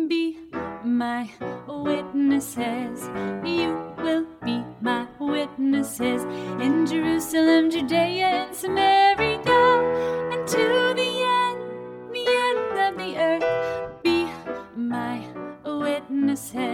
be my witnesses. You will be my witnesses in Jerusalem, Judea, and Samaria, and to the end of the earth. Be my witnesses.